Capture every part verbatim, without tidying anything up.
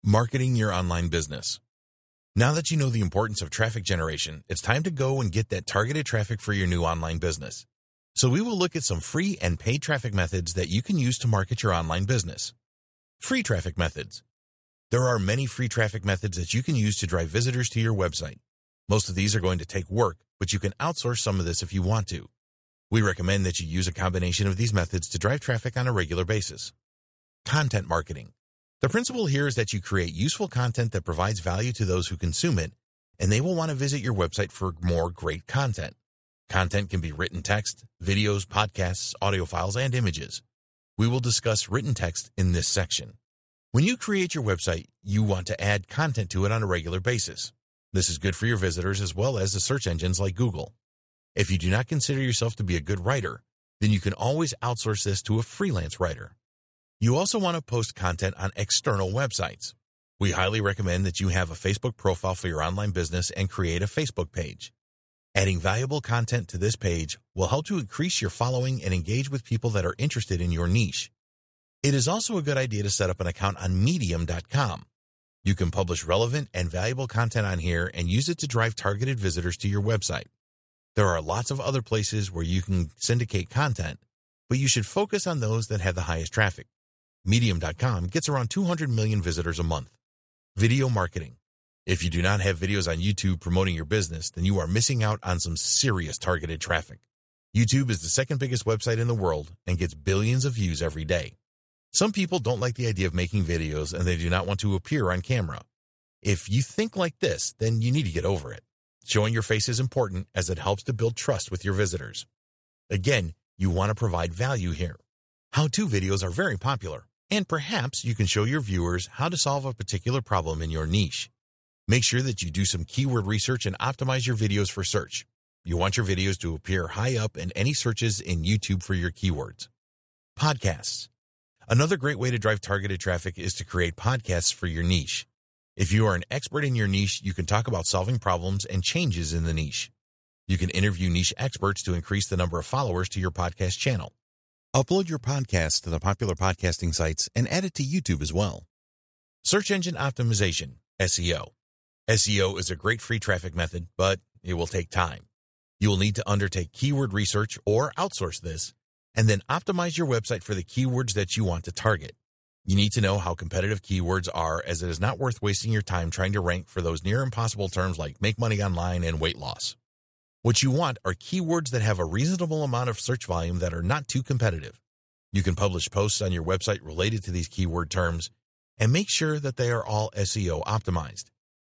Marketing your online business. Now that you know the importance of traffic generation, it's time to go and get that targeted traffic for your new online business. So we will look at some free and paid traffic methods that you can use to market your online business. Free traffic methods. There are many free traffic methods that you can use to drive visitors to your website. Most of these are going to take work, but you can outsource some of this if you want to. We recommend that you use a combination of these methods to drive traffic on a regular basis. Content marketing. The principle here is that you create useful content that provides value to those who consume it, and they will want to visit your website for more great content. Content can be written text, videos, podcasts, audio files, and images. We will discuss written text in this section. When you create your website, you want to add content to it on a regular basis. This is good for your visitors as well as the search engines like Google. If you do not consider yourself to be a good writer, then you can always outsource this to a freelance writer. You also want to post content on external websites. We highly recommend that you have a Facebook profile for your online business and create a Facebook page. Adding valuable content to this page will help to increase your following and engage with people that are interested in your niche. It is also a good idea to set up an account on medium dot com. You can publish relevant and valuable content on here and use it to drive targeted visitors to your website. There are lots of other places where you can syndicate content, but you should focus on those that have the highest traffic. medium dot com gets around two hundred million visitors a month. Video marketing. If you do not have videos on YouTube promoting your business, then you are missing out on some serious targeted traffic. YouTube is the second biggest website in the world and gets billions of views every day. Some people don't like the idea of making videos and they do not want to appear on camera. If you think like this, then you need to get over it. Showing your face is important as it helps to build trust with your visitors. Again, you want to provide value here. How-to videos are very popular, and perhaps you can show your viewers how to solve a particular problem in your niche. Make sure that you do some keyword research and optimize your videos for search. You want your videos to appear high up in any searches in YouTube for your keywords. Podcasts. Another great way to drive targeted traffic is to create podcasts for your niche. If you are an expert in your niche, you can talk about solving problems and changes in the niche. You can interview niche experts to increase the number of followers to your podcast channel. Upload your podcast to the popular podcasting sites and add it to YouTube as well. Search engine optimization, S E O. S E O is a great free traffic method, but it will take time. You will need to undertake keyword research or outsource this, and then optimize your website for the keywords that you want to target. You need to know how competitive keywords are, as it is not worth wasting your time trying to rank for those near impossible terms like make money online and weight loss. What you want are keywords that have a reasonable amount of search volume that are not too competitive. You can publish posts on your website related to these keyword terms and make sure that they are all S E O optimized.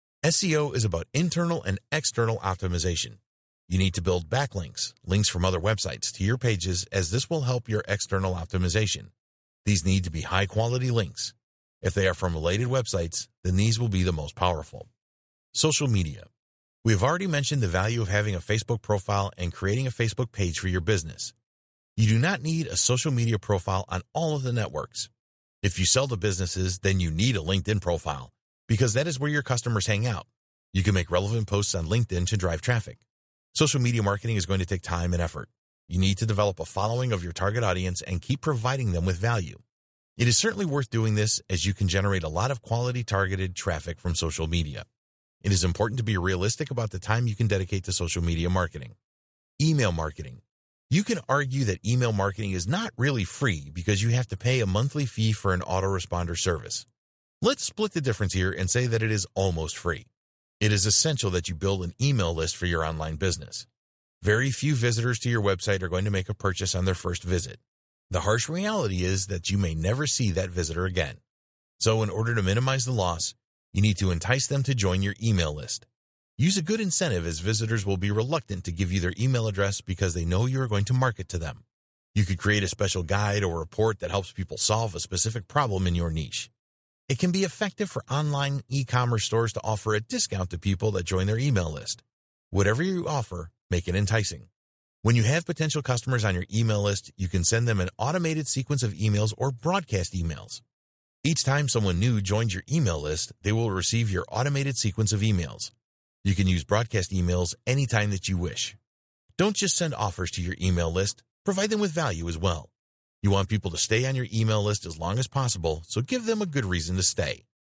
S E O is about internal and external optimization. You need to build backlinks, links from other websites, to your pages, as this will help your external optimization. These need to be high-quality links. If they are from related websites, then these will be the most powerful. Social media. We have already mentioned the value of having a Facebook profile and creating a Facebook page for your business. You do not need a social media profile on all of the networks. If you sell to businesses, then you need a LinkedIn profile, because that is where your customers hang out. You can make relevant posts on LinkedIn to drive traffic. Social media marketing is going to take time and effort. You need to develop a following of your target audience and keep providing them with value. It is certainly worth doing this, as you can generate a lot of quality targeted traffic from social media. It is important to be realistic about the time you can dedicate to social media marketing. Email marketing. You can argue that email marketing is not really free because you have to pay a monthly fee for an autoresponder service. Let's split the difference here and say that it is almost free. It is essential that you build an email list for your online business. Very few visitors to your website are going to make a purchase on their first visit. The harsh reality is that you may never see that visitor again. So in order to minimize the loss, you need to entice them to join your email list. Use a good incentive, as visitors will be reluctant to give you their email address because they know you are going to market to them. You could create a special guide or report that helps people solve a specific problem in your niche. It can be effective for online e-commerce stores to offer a discount to people that join their email list. Whatever you offer, make it enticing. When you have potential customers on your email list, you can send them an automated sequence of emails or broadcast emails. Each time someone new joins your email list, they will receive your automated sequence of emails. You can use broadcast emails anytime that you wish. Don't just send offers to your email list, provide them with value as well. You want people to stay on your email list as long as possible, so give them a good reason to stay.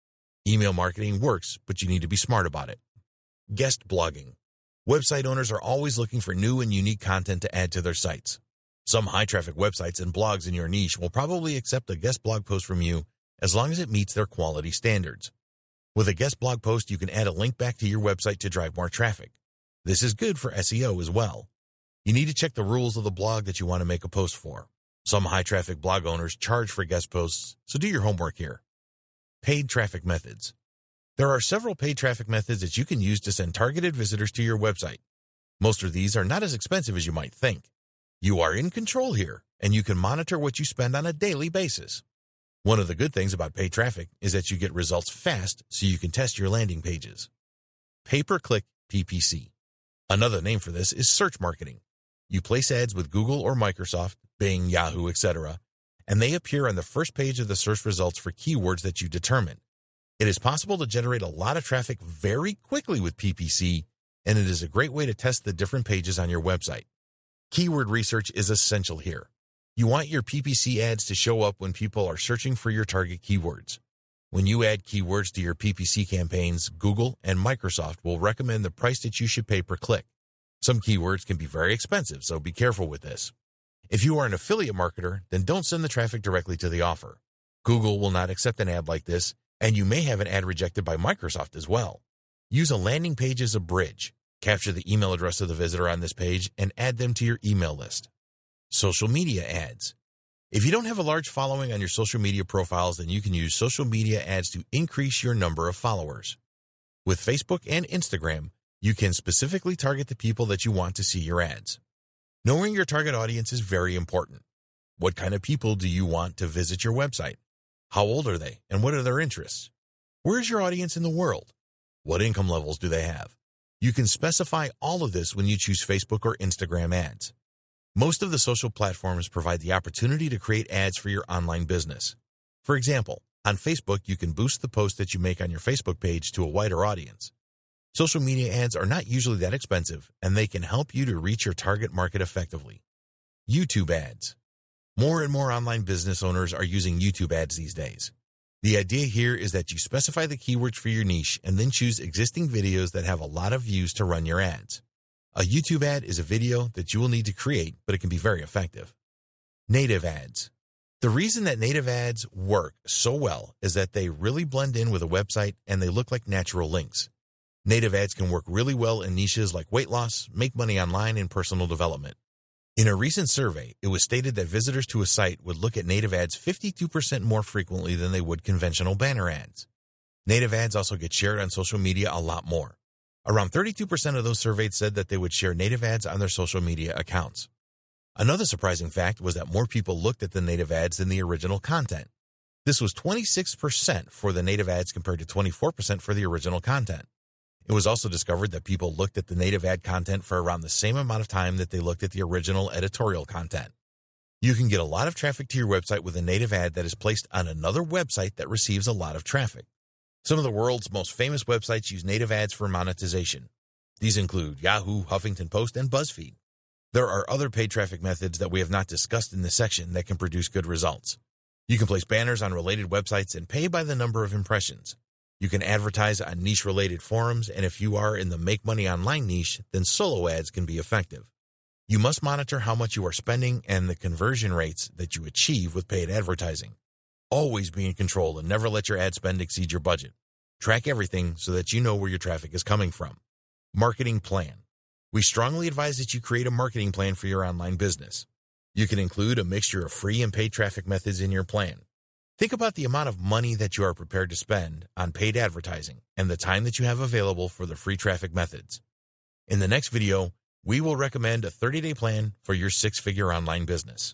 Email marketing works, but you need to be smart about it. Guest blogging. Website owners are always looking for new and unique content to add to their sites. Some high-traffic websites and blogs in your niche will probably accept a guest blog post from you as long as it meets their quality standards. With a guest blog post, you can add a link back to your website to drive more traffic. This is good for S E O as well. You need to check the rules of the blog that you want to make a post for. Some high-traffic blog owners charge for guest posts, so do your homework here. Paid traffic methods. There are several paid traffic methods that you can use to send targeted visitors to your website. Most of these are not as expensive as you might think. You are in control here, and you can monitor what you spend on a daily basis. One of the good things about paid traffic is that you get results fast so you can test your landing pages. Pay-per-click P P C. Another name for this is search marketing. You place ads with Google or Microsoft, Bing, Yahoo, et cetera, and they appear on the first page of the search results for keywords that you determine. It is possible to generate a lot of traffic very quickly with P P C, and it is a great way to test the different pages on your website. Keyword research is essential here. You want your P P C ads to show up when people are searching for your target keywords. When you add keywords to your P P C campaigns, Google and Microsoft will recommend the price that you should pay per click. Some keywords can be very expensive, so be careful with this. If you are an affiliate marketer, then don't send the traffic directly to the offer. Google will not accept an ad like this, and you may have an ad rejected by Microsoft as well. Use a landing page as a bridge. Capture the email address of the visitor on this page and add them to your email list. Social media ads. If you don't have a large following on your social media profiles, then you can use social media ads to increase your number of followers. With Facebook and Instagram, you can specifically target the people that you want to see your ads. Knowing your target audience is very important. What kind of people do you want to visit your website? How old are they, and what are their interests? Where is your audience in the world? What income levels do they have? You can specify all of this when you choose Facebook or Instagram ads. Most of the social platforms provide the opportunity to create ads for your online business. For example, on Facebook, you can boost the post that you make on your Facebook page to a wider audience. Social media ads are not usually that expensive, and they can help you to reach your target market effectively. YouTube ads. More and more online business owners are using YouTube ads these days. The idea here is that you specify the keywords for your niche and then choose existing videos that have a lot of views to run your ads. A YouTube ad is a video that you will need to create, but it can be very effective. Native ads. The reason that native ads work so well is that they really blend in with a website and they look like natural links. Native ads can work really well in niches like weight loss, make money online, and personal development. In a recent survey, it was stated that visitors to a site would look at native ads fifty-two percent more frequently than they would conventional banner ads. Native ads also get shared on social media a lot more. Around thirty-two percent of those surveyed said that they would share native ads on their social media accounts. Another surprising fact was that more people looked at the native ads than the original content. This was twenty-six percent for the native ads compared to twenty-four percent for the original content. It was also discovered that people looked at the native ad content for around the same amount of time that they looked at the original editorial content. You can get a lot of traffic to your website with a native ad that is placed on another website that receives a lot of traffic. Some of the world's most famous websites use native ads for monetization. These include Yahoo, Huffington Post, and BuzzFeed. There are other paid traffic methods that we have not discussed in this section that can produce good results. You can place banners on related websites and pay by the number of impressions. You can advertise on niche-related forums, and if you are in the make money online niche, then solo ads can be effective. You must monitor how much you are spending and the conversion rates that you achieve with paid advertising. Always be in control and never let your ad spend exceed your budget. Track everything so that you know where your traffic is coming from. Marketing plan. We strongly advise that you create a marketing plan for your online business. You can include a mixture of free and paid traffic methods in your plan. Think about the amount of money that you are prepared to spend on paid advertising and the time that you have available for the free traffic methods. In the next video, we will recommend a thirty-day plan for your six-figure online business.